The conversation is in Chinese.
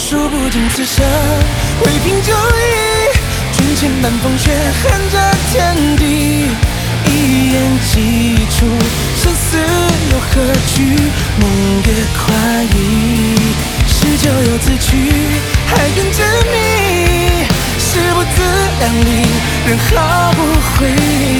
数不尽此生为凭就义，军前半风雪含着天地，一眼记出生死又何惧，梦越快意，是咎由自取，还更执迷，誓不自量力，人毫不回